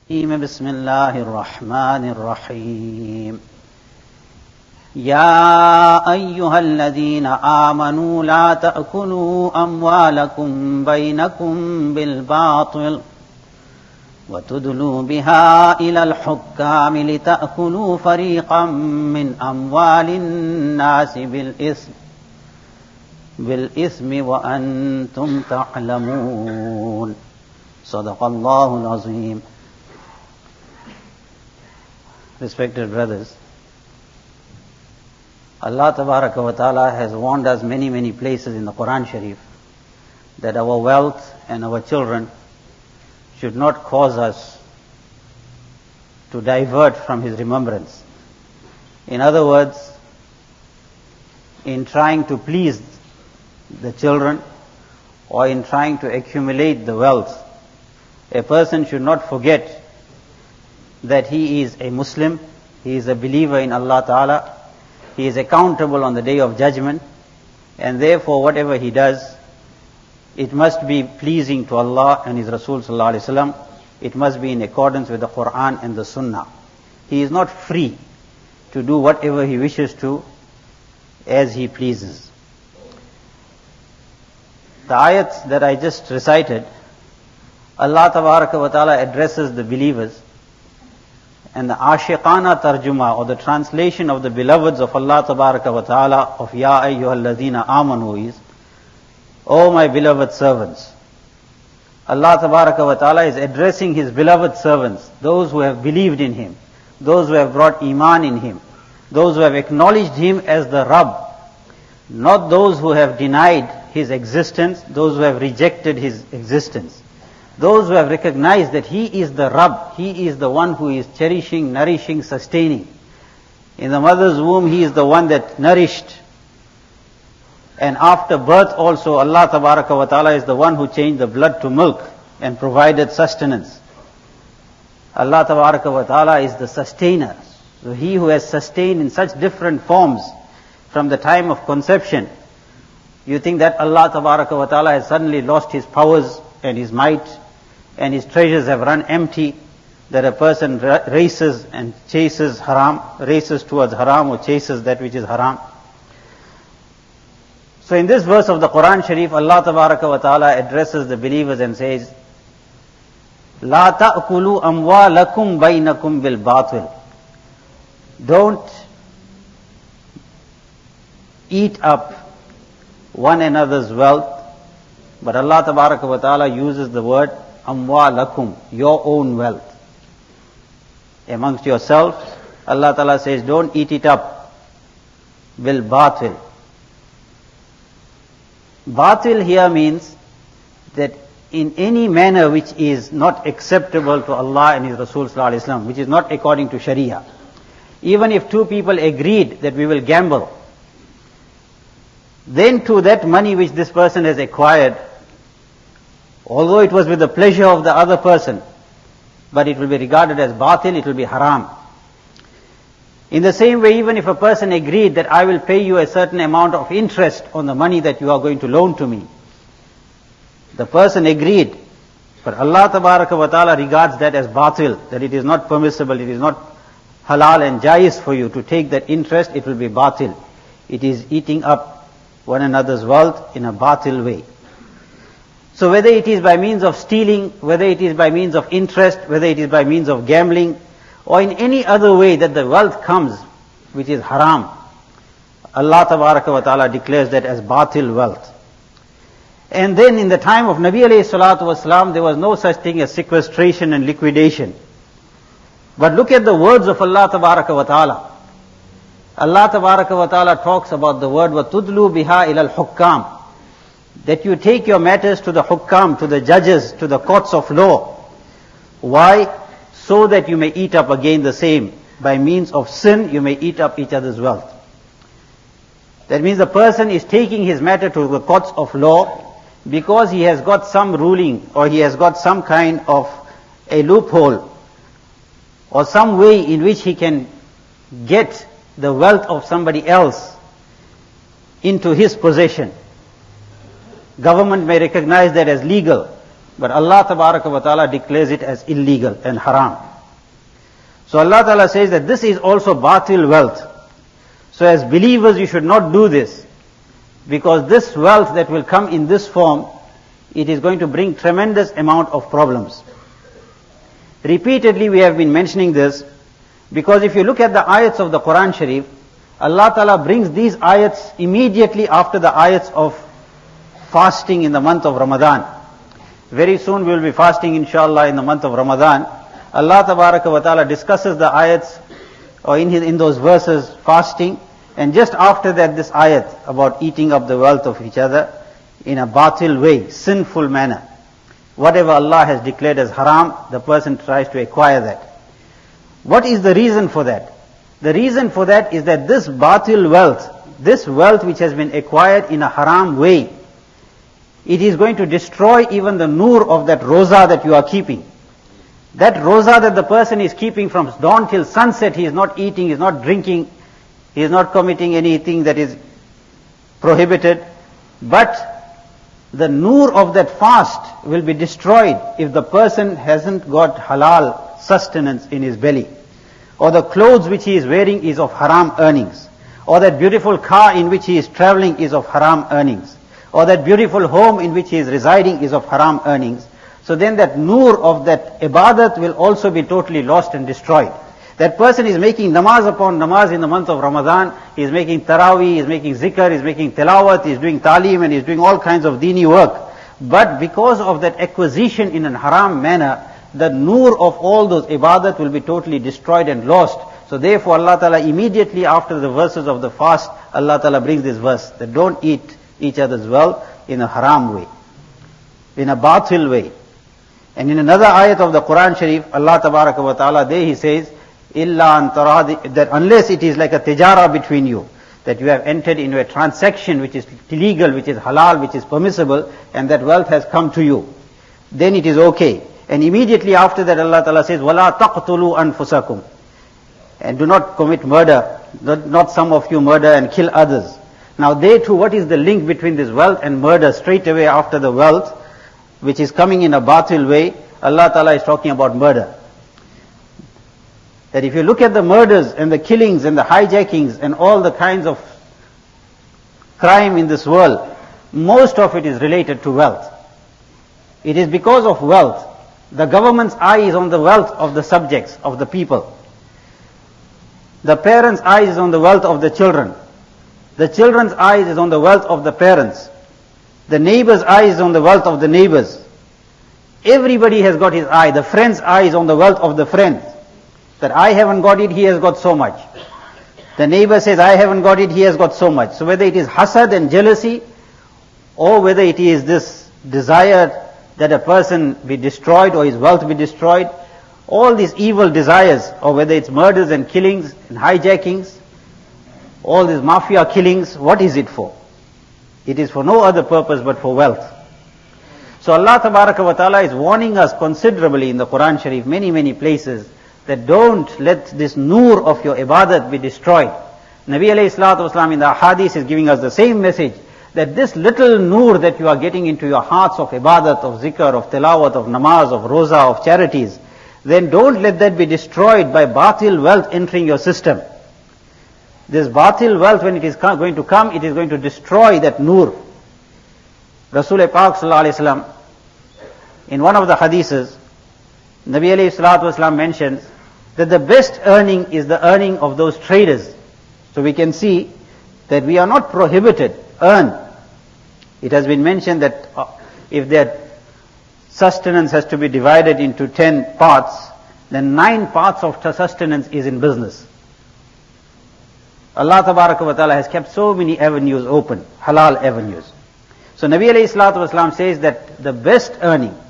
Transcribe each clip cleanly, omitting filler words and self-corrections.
بسم الله الرحمن الرحيم يا أيها الذين آمنوا لا تأكلوا أموالكم بينكم بالباطل وتدلوا بها إلى الحكام لتأكلوا فريقا من أموال الناس بالإثم وأنتم تعلمون صدق الله العظيم. Respected brothers, Allah Tabaraka wa Ta'ala has warned us many places in the Quran Sharif that our wealth and our children should not cause us to divert from His remembrance. In other words, in trying to please the children or in trying to accumulate the wealth, a person should not forget that he is a Muslim, he is a believer in Allah Ta'ala, he is accountable on the Day of Judgment, and therefore whatever he does, it must be pleasing to Allah and His Rasul Sallallahu Alaihi Wasallam. It must be in accordance with the Quran and the Sunnah. He is not free to do whatever he wishes to as he pleases. The ayats that I just recited, Allah Tabaraka wa Ta'ala addresses the believers, and the Ashiqana Tarjuma, or the translation of the beloveds of Allah Tabaraka wa Ta'ala of Ya ayyuhalladhina amanu is, O my beloved servants. Allah Tabaraka wa Ta'ala is addressing His beloved servants, those who have believed in Him, those who have brought Iman in Him, those who have acknowledged Him as the Rabb, not those who have denied His existence, those who have rejected His existence. Those who have recognized that He is the Rabb, He is the one who is cherishing, nourishing, sustaining. In the mother's womb, He is the one that nourished. And after birth also, Allah Tabaraka wa Ta'ala is the one who changed the blood to milk and provided sustenance. Allah Tabaraka wa Ta'ala is the sustainer. So He who has sustained in such different forms from the time of conception, you think that Allah Tabaraka wa Ta'ala has suddenly lost His powers and His might, and His treasures have run empty, that a person races and chases haram, races towards haram or chases that which is haram. So in this verse of the Quran Sharif, Allah Tabaraka wa Ta'ala addresses the believers and says, La ta'kulu amwalakum bainakum bil batil. Don't eat up one another's wealth, but Allah Tabaraka wa Ta'ala uses the word amwalakum, your own wealth. Amongst yourselves, Allah Ta'ala says, don't eat it up bil batil. Batil here means that in any manner which is not acceptable to Allah and His Rasul Sallallahu Alaihi Wasallam, which is not according to Sharia. Even if two people agreed that we will gamble, then to that money which this person has acquired, although it was with the pleasure of the other person, but it will be regarded as batil, it will be haram. In the same way, even if a person agreed that I will pay you a certain amount of interest on the money that you are going to loan to me, the person agreed, but Allah Tabaraka wa Ta'ala regards that as batil, that it is not permissible, it is not halal and jais for you to take that interest, it will be batil. It is eating up one another's wealth in a batil way. So whether it is by means of stealing, whether it is by means of interest, whether it is by means of gambling, or in any other way that the wealth comes, which is haram, Allah Tabaraka wa Ta'ala declares that as batil wealth. And then in the time of Nabi alayhi salatu wasalam, there was no such thing as sequestration and liquidation. But look at the words of Allah Tabaraka wa Ta'ala. Allah Tabaraka wa Ta'ala talks about the word وَتُدْلُوا بِهَا إِلَى الْحُكَّامِ, that you take your matters to the hukam, to the judges, to the courts of law. Why? So that you may eat up again the same. By means of sin, you may eat up each other's wealth. That means the person is taking his matter to the courts of law because he has got some ruling or he has got some kind of a loophole or some way in which he can get the wealth of somebody else into his possession. Government may recognize that as legal. But Allah Tabaraka wa Ta'ala declares it as illegal and haram. So Allah Ta'ala says that this is also batil wealth. So as believers you should not do this, because this wealth that will come in this form, it is going to bring tremendous amount of problems. Repeatedly we have been mentioning this, because if you look at the ayats of the Quran Sharif, Allah Ta'ala brings these ayats immediately after the ayats of fasting in the month of Ramadan. Very soon we will be fasting inshallah in the month of Ramadan. Allah Ta'ala discusses the ayats or in those verses fasting, and just after that this ayat about eating up the wealth of each other in a batil way, sinful manner. Whatever Allah has declared as haram, the person tries to acquire that. What is the reason for that? The reason for that is that this batil wealth, this wealth which has been acquired in a haram way, it is going to destroy even the nur of that roza that you are keeping. That roza that the person is keeping from dawn till sunset, he is not eating, he is not drinking, he is not committing anything that is prohibited, but the nur of that fast will be destroyed if the person hasn't got halal sustenance in his belly, or the clothes which he is wearing is of haram earnings, or that beautiful car in which he is traveling is of haram earnings, or that beautiful home in which he is residing is of haram earnings. So then that nur of that ibadat will also be totally lost and destroyed. That person is making namaz upon namaz in the month of Ramadan, he is making taraweeh, he is making zikr, he is making tilawat, he is doing talim, and he is doing all kinds of deeni work. But because of that acquisition in a haram manner, the nur of all those ibadat will be totally destroyed and lost. So therefore Allah Ta'ala immediately after the verses of the fast, Allah Ta'ala brings this verse, that don't eat each other's wealth in a haram way, in a batil way. And in another ayat of the Quran Sharif, Allah Tabaraka wa Ta'ala, there He says, illa an taradi, that unless it is like a tijara between you, that you have entered into a transaction which is legal, which is halal, which is permissible, and that wealth has come to you, then it is okay. And immediately after that Allah Ta'ala says, wala taqtulu anfusakum, and do not commit murder, not some of you murder and kill others. Now there too, what is the link between this wealth and murder? Straight away after the wealth, which is coming in a batil way, Allah Ta'ala is talking about murder. That if you look at the murders and the killings and the hijackings and all the kinds of crime in this world, most of it is related to wealth. It is because of wealth. The government's eye is on the wealth of the subjects, of the people. The parents' eye is on the wealth of the children. The children's eye is on the wealth of the parents. The neighbor's eye is on the wealth of the neighbors. Everybody has got his eye. The friend's eye is on the wealth of the friend. That I haven't got it, he has got so much. The neighbor says, I haven't got it, he has got so much. So whether it is hasad and jealousy, or whether it is this desire that a person be destroyed or his wealth be destroyed, all these evil desires, or whether it's murders and killings and hijackings, all these mafia killings, what is it for? It is for no other purpose but for wealth. So Allah Tabaraka wa Ta'ala is warning us considerably in the Quran Sharif, many places, that don't let this nur of your ibadat be destroyed. Nabi alayhi salatu wasalam in the hadith is giving us the same message, that this little nur that you are getting into your hearts of ibadat, of zikr, of tilawat, of namaz, of roza, of charities, then don't let that be destroyed by batil wealth entering your system. This batil wealth, when it is going to come, it is going to destroy that nur. Rasul Pak sallallahu alayhi wasallam, in one of the hadiths, Nabi alayhi salatu wasalam mentions that the best earning is the earning of those traders. So we can see that we are not prohibited, earn. It has been mentioned that if their sustenance has to be divided into 10 parts, then 9 parts of sustenance is in business. Allah Tabaraka wa Ta'ala has kept so many avenues open, halal avenues. So Nabi alayhi salatu wasalam says that the best earning,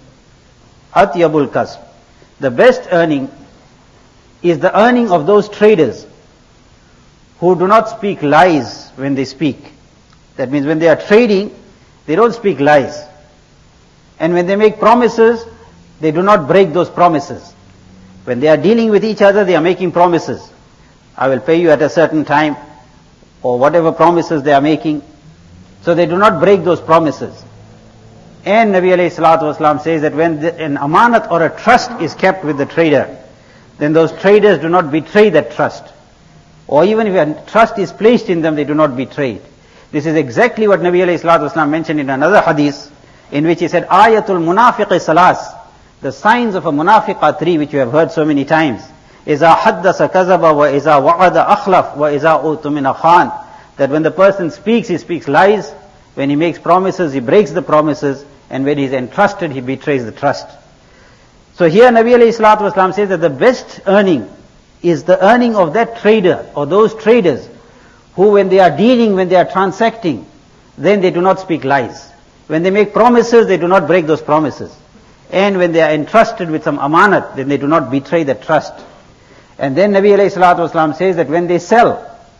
atyabul kasb, the best earning is the earning of those traders who do not speak lies when they speak. That means when they are trading, they don't speak lies. And when they make promises, they do not break those promises. When they are dealing with each other, they are making promises. I will pay you at a certain time, or whatever promises they are making. So they do not break those promises. And Nabi alayhi salatu wasalam says that when an amanat or a trust is kept with the trader, then those traders do not betray that trust. Or even if a trust is placed in them, they do not betray it. This is exactly what Nabi alayhi salatu wasalam mentioned in another hadith, in which he said, Ayatul munafiqi salas. The signs of a munafiq are three, which you have heard so many times. Iza haddasa kazaba wa iza wa'ada akhlaf wa iza utumina khan. That when the person speaks, he speaks lies. When he makes promises, he breaks the promises. And when he is entrusted, he betrays the trust. So here Nabi alayhi salatu wasalam says that the best earning is the earning of that trader or those traders who, when they are dealing, when they are transacting, then they do not speak lies. When they make promises, they do not break those promises. And when they are entrusted with some amanat, then they do not betray the trust. And then Nabi alayhi salatu wasalam says that when they sell,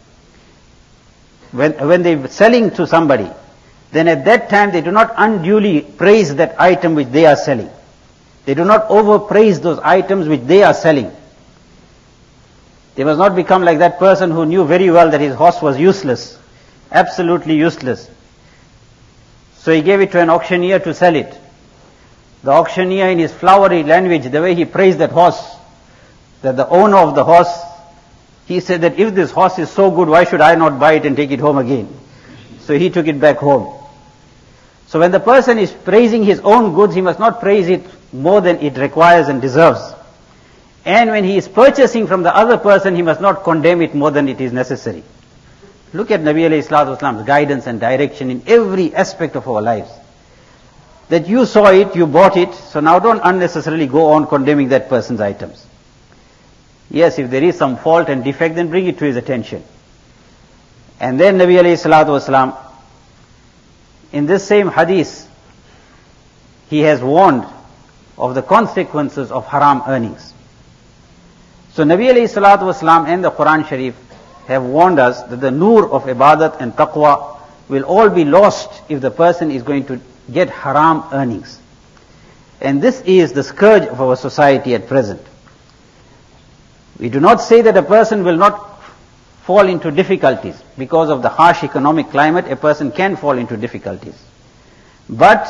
when they are selling to somebody, then at that time they do not unduly praise that item which they are selling. They do not overpraise those items which they are selling. They must not become like that person who knew very well that his horse was useless, absolutely useless. So he gave it to an auctioneer to sell it. The auctioneer, in his flowery language, the way he praised that horse, that the owner of the horse, he said that if this horse is so good, why should I not buy it and take it home again? So he took it back home. So when the person is praising his own goods, he must not praise it more than it requires and deserves. And when he is purchasing from the other person, he must not condemn it more than it is necessary. Look at Nabi alayhi salatu wasalam's guidance and direction in every aspect of our lives. That you saw it, you bought it, so now don't unnecessarily go on condemning that person's items. Yes, if there is some fault and defect, then bring it to his attention. And then Nabi alayhi salatu wasalam, in this same hadith, he has warned of the consequences of haram earnings. So Nabi alayhi salatu wasalam and the Quran Sharif have warned us that the nur of ibadat and taqwa will all be lost if the person is going to get haram earnings. And this is the scourge of our society at present. We do not say that a person will not fall into difficulties. Because of the harsh economic climate, a person can fall into difficulties. But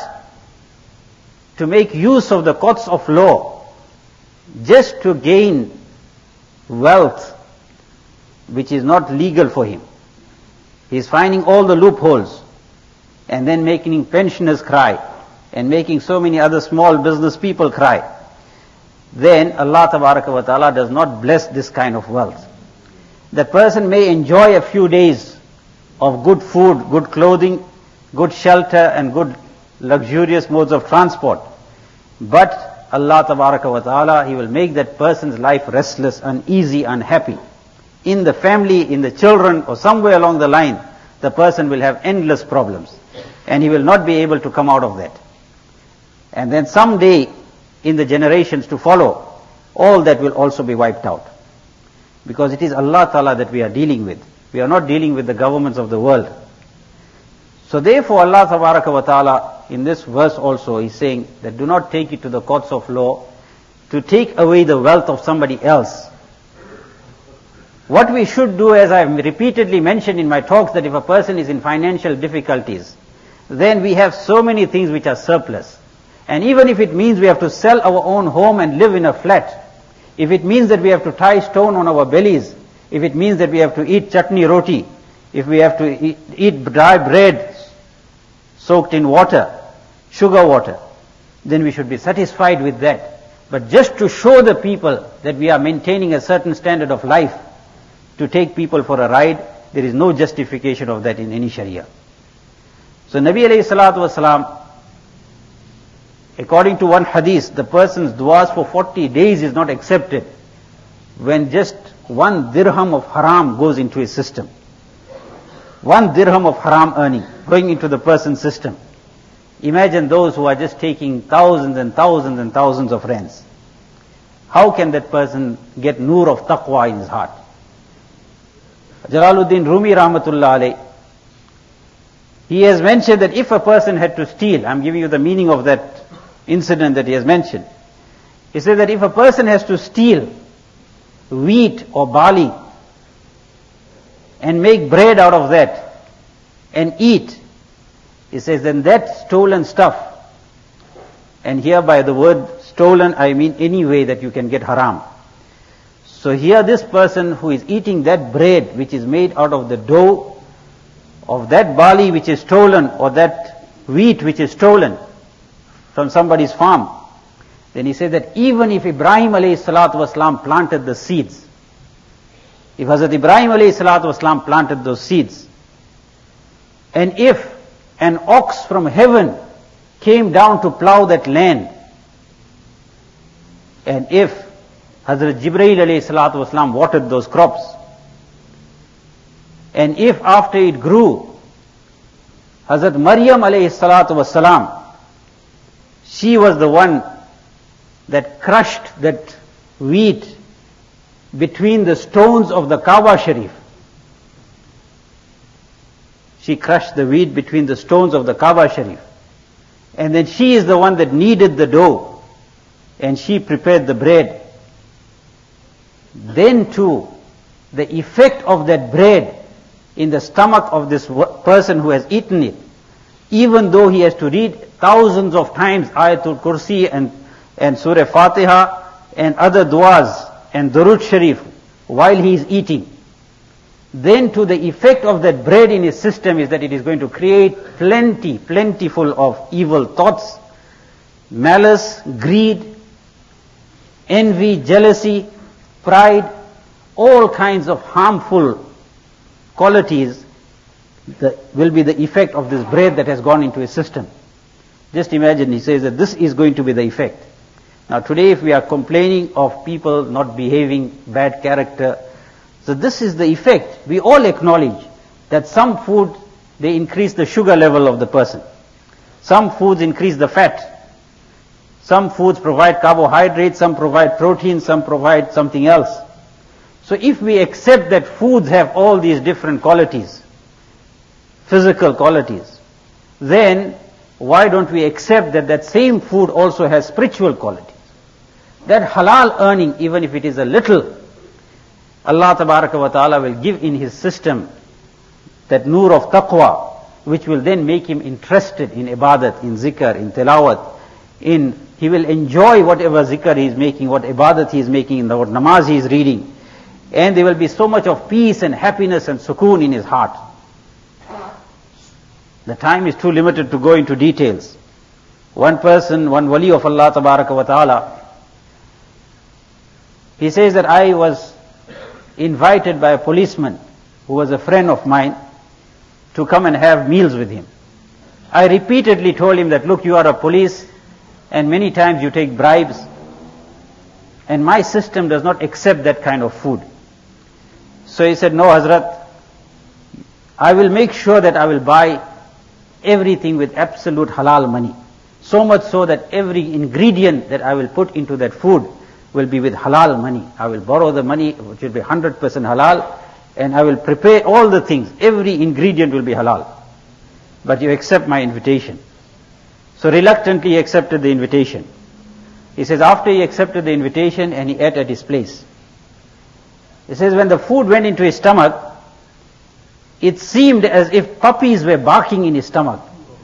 to make use of the courts of law just to gain wealth which is not legal for him. He is finding all the loopholes and then making pensioners cry and making so many other small business people cry. Then Allah Tabaraka wa Ta'ala does not bless this kind of wealth. The person may enjoy a few days of good food, good clothing, good shelter and good luxurious modes of transport. But Allah Tabaraka wa Ta'ala, He will make that person's life restless, uneasy, unhappy. In the family, in the children, or somewhere along the line, the person will have endless problems. And he will not be able to come out of that. And then someday, in the generations to follow, all that will also be wiped out. Because it is Allah Ta'ala that we are dealing with. We are not dealing with the governments of the world. So therefore Allah Tabaraka wa Ta'ala in this verse also is saying that do not take it to the courts of law to take away the wealth of somebody else. What we should do, as I have repeatedly mentioned in my talks, that if a person is in financial difficulties, then we have so many things which are surplus. And even if it means we have to sell our own home and live in a flat, if it means that we have to tie stone on our bellies, if it means that we have to eat chutney roti, if we have to eat dry bread soaked in water, sugar water, then we should be satisfied with that. But just to show the people that we are maintaining a certain standard of life, to take people for a ride, there is no justification of that in any Sharia. So Nabi alayhi salatu wasalam, according to one hadith, the person's du'as for 40 days is not accepted when just 1 dirham of haram goes into his system. 1 dirham of haram earning going into the person's system. Imagine those who are just taking thousands and thousands and thousands of rands. How can that person get nur of taqwa in his heart? Jalaluddin Rumi Rahmatullah alayh, he has mentioned that if a person had to steal, I'm giving you the meaning of that incident that he has mentioned. He said that if a person has to steal wheat or barley and make bread out of that and eat, he says then that stolen stuff And here by the word stolen, I mean any way that you can get haram. So here this person who is eating that bread which is made out of the dough of that barley which is stolen, or that wheat which is stolen from somebody's farm, then he says that even if Ibrahim alayhi salatu wasalam planted the seeds, if Hazrat Ibrahim alayhi salatu wasalam planted those seeds, and if an ox from heaven came down to plow that land, and if Hazrat Jibreel alayhi salatu wasalam watered those crops, and if after it grew, Hazrat Maryam alayhi salatu wasalam, she was the one that crushed that wheat between the stones of the Kaaba Sharif. She crushed the wheat between the stones of the Kaaba Sharif. And then she is the one that kneaded the dough, and she prepared the bread. Then too, the effect of that bread in the stomach of this person who has eaten it, even though he has to read thousands of times Ayatul Kursi and Surah Fatiha and other du'as and Durud Sharif while he is eating, then to the effect of that bread in his system is that it is going to create plentiful of evil thoughts, malice, greed, envy, jealousy, pride, all kinds of harmful qualities that will be the effect of this bread that has gone into his system. Just imagine, he says that this is going to be the effect. Now today if we are complaining of people not behaving, bad character, so this is the effect. We all acknowledge that some food, they increase the sugar level of the person. Some foods increase the fat. Some foods provide carbohydrates, some provide protein, some provide something else. So if we accept that foods have all these different qualities, physical qualities, then why don't we accept that that same food also has spiritual qualities? That halal earning, even if it is a little, Allah Tabaraka wa Ta'ala will give in his system that nur of taqwa, which will then make him interested in ibadat, in zikr, in tilawat, he will enjoy whatever zikr he is making, what ibadat he is making, what namaz he is reading. And there will be so much of peace and happiness and sukoon in his heart. The time is too limited to go into details. One person, one wali of Allah Tabaraka wa Ta'ala, he says that I was invited by a policeman who was a friend of mine to come and have meals with him. I repeatedly told him that, look, you are a police and many times you take bribes, and my system does not accept that kind of food. So he said, no, Hazrat, I will make sure that I will buy everything with absolute halal money. So much so that every ingredient that I will put into that food will be with halal money. I will borrow the money, which will be 100% halal, and I will prepare all the things. Every ingredient will be halal. But you accept my invitation. So reluctantly he accepted the invitation. He says after he accepted the invitation and he ate at his place, he says when the food went into his stomach, it seemed as if puppies were barking in his stomach.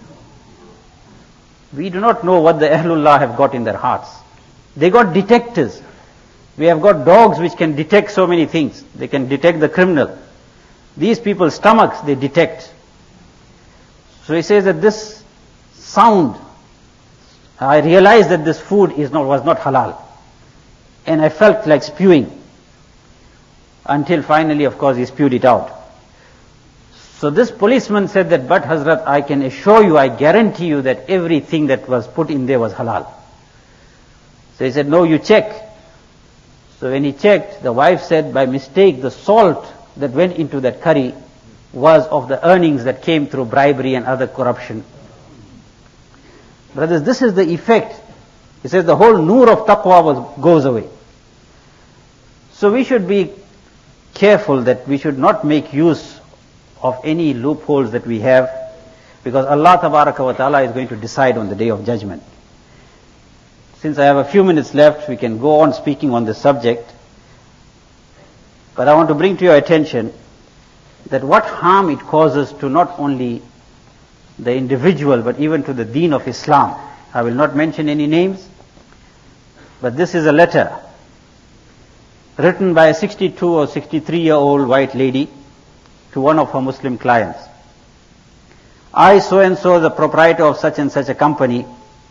We do not know what the Ahlullah have got in their hearts. They got detectors. We have got dogs which can detect so many things. They can detect the criminal. These people's stomachs, they detect. So he says that this sound, I realized that this food was not halal. And I felt like spewing. Until finally, of course, he spewed it out. So this policeman said that, but Hazrat, I can assure you, I guarantee you that everything that was put in there was halal. So he said, no, you check. So when he checked, the wife said, by mistake, the salt that went into that curry was of the earnings that came through bribery and other corruption. Brothers, this is the effect. He says the whole nur of taqwa goes away. So we should be careful that we should not make use of any loopholes that we have, because Allah Tabaraka wa Ta'ala is going to decide on the Day of Judgment. Since I have a few minutes left, we can go on speaking on this subject. But I want to bring to your attention that what harm it causes to not only the individual, but even to the deen of Islam, I will not mention any names, but this is a letter written by a 62 or 63-year-old white lady to one of her Muslim clients. I, so and so, the proprietor of such and such a company,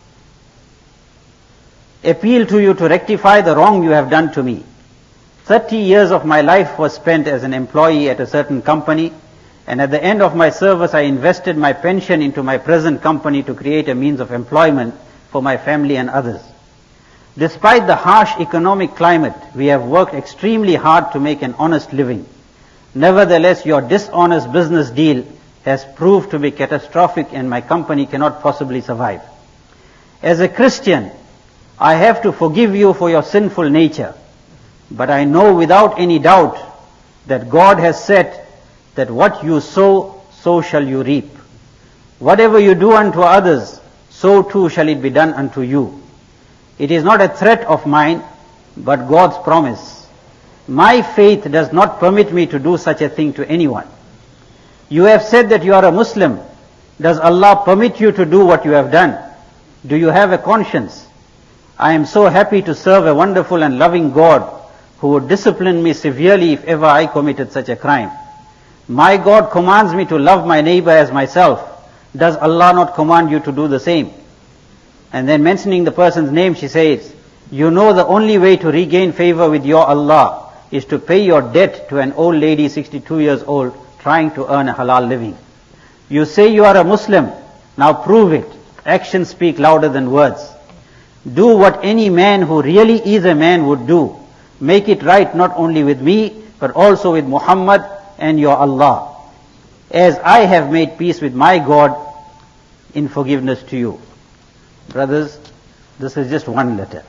appeal to you to rectify the wrong you have done to me. 30 years of my life was spent as an employee at a certain company, and at the end of my service I invested my pension into my present company to create a means of employment for my family and others. Despite the harsh economic climate, we have worked extremely hard to make an honest living. Nevertheless, your dishonest business deal has proved to be catastrophic and my company cannot possibly survive. As a Christian, I have to forgive you for your sinful nature, but I know without any doubt that God has said that what you sow, so shall you reap. Whatever you do unto others, so too shall it be done unto you. It is not a threat of mine, but God's promise. My faith does not permit me to do such a thing to anyone. You have said that you are a Muslim. Does Allah permit you to do what you have done? Do you have a conscience? I am so happy to serve a wonderful and loving God who would discipline me severely if ever I committed such a crime. My God commands me to love my neighbor as myself. Does Allah not command you to do the same? And then mentioning the person's name, she says, you know the only way to regain favor with your Allah is to pay your debt to an old lady 62 years old trying to earn a halal living. You say you are a Muslim, now prove it. Actions speak louder than words. Do what any man who really is a man would do. Make it right not only with me, but also with Muhammad and your Allah, as I have made peace with my God in forgiveness to you. Brothers, this is just one letter.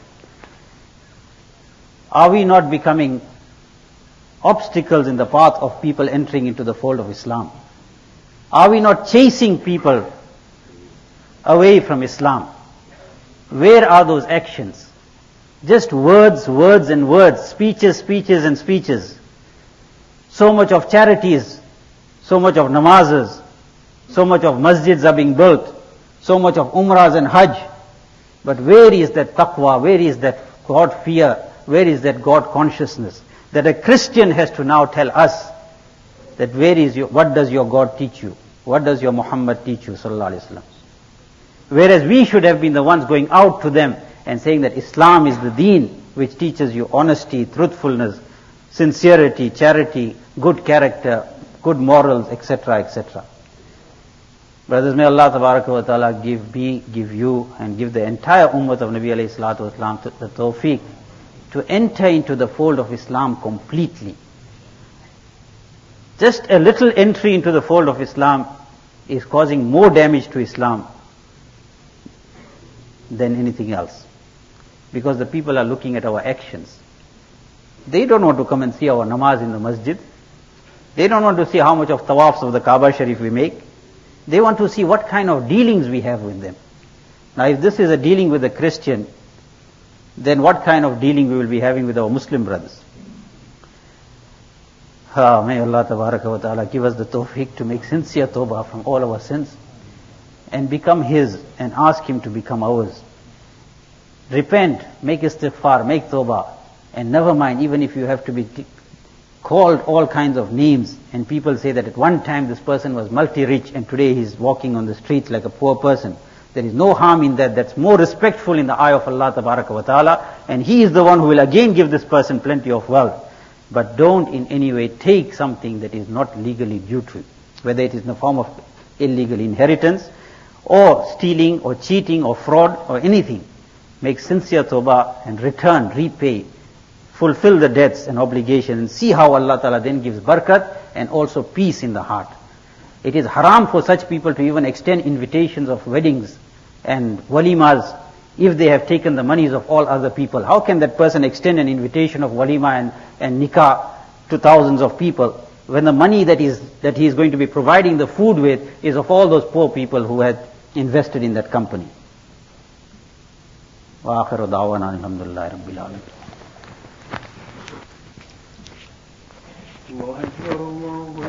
Are we not becoming obstacles in the path of people entering into the fold of Islam? Are we not chasing people away from Islam? Where are those actions? Just words, words and words, speeches, speeches and speeches. So much of charities, so much of namazes, so much of masjids are being built, so much of umrahs and hajj. But where is that taqwa? Where is that God fear? Where is that God consciousness? That a Christian has to now tell us that what does your God teach you? What does your Muhammad teach you, sallallahu alaihi wasallam? Whereas we should have been the ones going out to them and saying that Islam is the deen which teaches you honesty, truthfulness, sincerity, charity, good character, good morals, etc., etc. Brothers, may Allah tabaraka wa ta'ala give me, give you, and give the entire ummah of Nabi alayhi salatu wasalam the tawfiq to enter into the fold of Islam completely. Just a little entry into the fold of Islam is causing more damage to Islam than anything else. Because the people are looking at our actions. They don't want to come and see our namaz in the masjid. They don't want to see how much of tawafs of the Kaaba Sharif we make. They want to see what kind of dealings we have with them. Now if this is a dealing with a Christian, then what kind of dealing we will be having with our Muslim brothers? May Allah tabaraka wa ta'ala give us the tawfiq to make sincere tawbah from all our sins and become His and ask Him to become ours. Repent, make istighfar, make tawbah, and never mind, even if you have to be called all kinds of names and people say that at one time this person was multi-rich and today he's walking on the streets like a poor person. There is no harm in that. That's more respectful in the eye of Allah tabaraka wa ta'ala, and He is the one who will again give this person plenty of wealth. But don't in any way take something that is not legally due to you, whether it is in the form of illegal inheritance or stealing or cheating or fraud or anything. Make sincere tawbah and return, repay, fulfill the debts and obligations, and see how Allah Ta'ala then gives barakat and also peace in the heart. It is haram for such people to even extend invitations of weddings and walimas if they have taken the monies of all other people. How can that person extend an invitation of walima and nikah to thousands of people when the money that he is going to be providing the food with is of all those poor people who had invested in that company? Wa akhiru da'wana alhamdulillahi rabbil alamin.